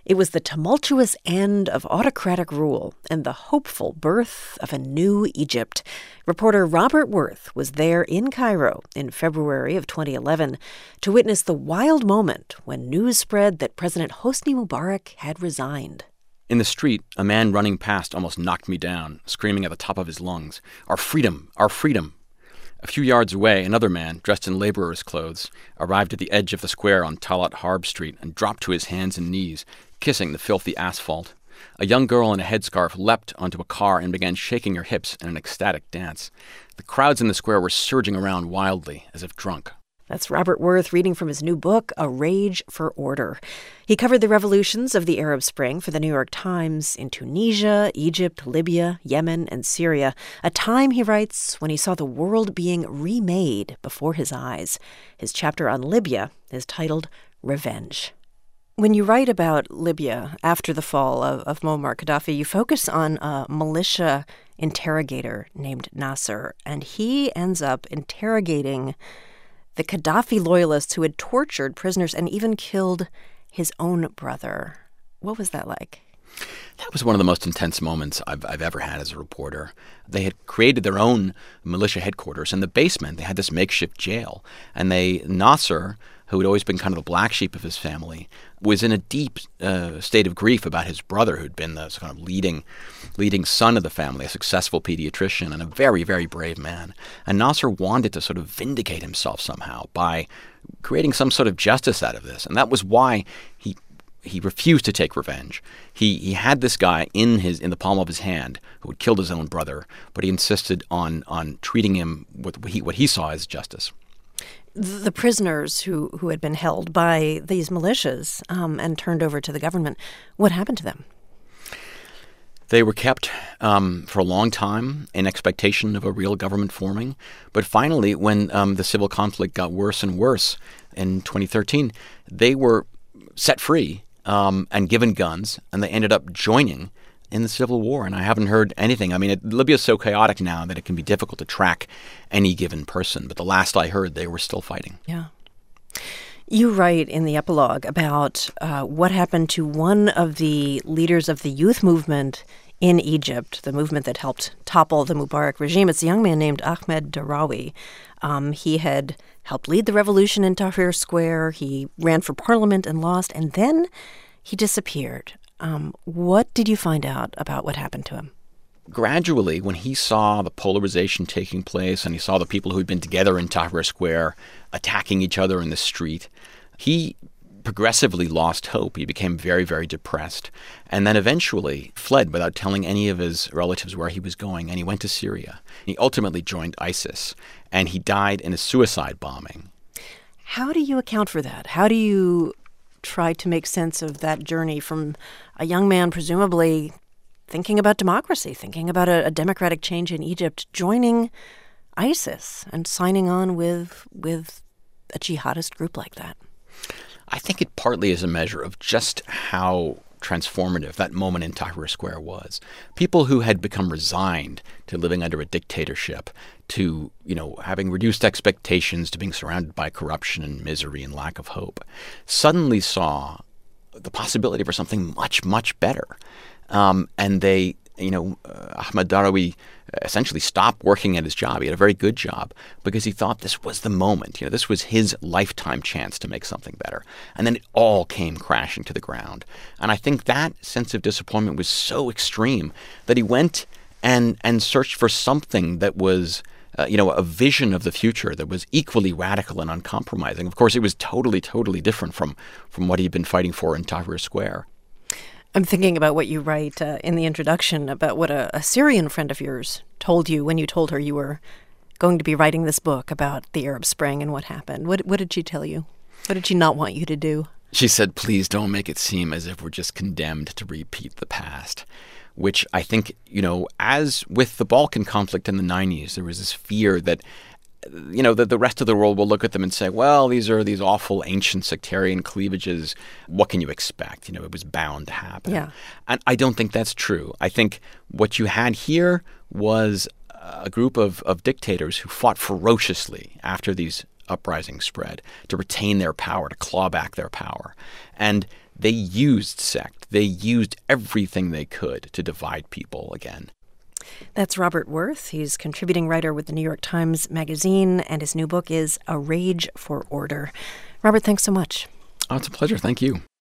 It was the tumultuous end of autocratic rule and the hopeful birth of a new Egypt. Reporter Robert Worth was there in Cairo in February of 2011 to witness the wild moment when news spread that President Hosni Mubarak had resigned. In the street, a man running past almost knocked me down, screaming at the top of his lungs, "Our freedom! Our freedom!" A few yards away, another man, dressed in laborer's clothes, arrived at the edge of the square on Talat Harb Street and dropped to his hands and knees, kissing the filthy asphalt. A young girl in a headscarf leapt onto a car and began shaking her hips in an ecstatic dance. The crowds in the square were surging around wildly, as if drunk. That's Robert Worth reading from his new book, A Rage for Order. He covered the revolutions of the Arab Spring for the New York Times in Tunisia, Egypt, Libya, Yemen, and Syria, a time, he writes, when he saw the world being remade before his eyes. His chapter on Libya is titled Revenge. When you write about Libya after the fall of Muammar Gaddafi, you focus on a militia interrogator named Nasser, and he ends up interrogating the Gaddafi loyalists who had tortured prisoners and even killed his own brother. What was that like? That was one of the most intense moments I've ever had as a reporter. They had created their own militia headquarters. In the basement, they had this makeshift jail. And Nasser, who had always been kind of the black sheep of his family, was in a deep state of grief about his brother, who'd been the kind of leading son of the family, a successful pediatrician and a very, very brave man. And Nasser wanted to sort of vindicate himself somehow by creating some sort of justice out of this. And that was why he refused to take revenge. He had this guy in the palm of his hand who had killed his own brother, but he insisted on treating him with what he saw as justice. The prisoners who had been held by these militias and turned over to the government, what happened to them? They were kept for a long time in expectation of a real government forming. But finally, when the civil conflict got worse and worse in 2013, they were set free and given guns, and they ended up joining in the civil war. And I haven't heard anything. I mean, Libya is so chaotic now that it can be difficult to track any given person. But the last I heard, they were still fighting. Yeah. You write in the epilogue about what happened to one of the leaders of the youth movement in Egypt, the movement that helped topple the Mubarak regime. It's a young man named Ahmed Darawi. He had helped lead the revolution in Tahrir Square. He ran for parliament and lost, and then he disappeared. What did you find out about what happened to him? Gradually, when he saw the polarization taking place and he saw the people who had been together in Tahrir Square attacking each other in the street, he progressively lost hope. He became very, very depressed, and then eventually fled without telling any of his relatives where he was going, and he went to Syria. He ultimately joined ISIS, and he died in a suicide bombing. How do you account for that? How do you try to make sense of that journey from a young man presumably thinking about democracy, thinking about a democratic change in Egypt, joining ISIS and signing on with a jihadist group like that? I think it partly is a measure of just how transformative that moment in Tahrir Square was. People who had become resigned to living under a dictatorship, to, having reduced expectations, to being surrounded by corruption and misery and lack of hope, suddenly saw the possibility for something much, much better. And they, Ahmed Darawi essentially stopped working at his job. He had a very good job because he thought this was the moment. This was his lifetime chance to make something better. And then it all came crashing to the ground. And I think that sense of disappointment was so extreme that he went and searched for something that was a vision of the future that was equally radical and uncompromising. Of course, it was totally, totally different from what he'd been fighting for in Tahrir Square. I'm thinking about what you write in the introduction about what a Syrian friend of yours told you when you told her you were going to be writing this book about the Arab Spring and what happened. What did she tell you? What did she not want you to do? She said, please don't make it seem as if we're just condemned to repeat the past, which I think, as with the Balkan conflict in the 90s, there was this fear that that the rest of the world will look at them and say, well, these are these awful ancient sectarian cleavages. What can you expect? It was bound to happen. Yeah. And I don't think that's true. I think what you had here was a group of dictators who fought ferociously after these uprisings spread to retain their power, to claw back their power. And they used sect. They used everything they could to divide people again. That's Robert Worth. He's contributing writer with the New York Times Magazine, and his new book is A Rage for Order. Robert, thanks so much. Oh, it's a pleasure. Thank you.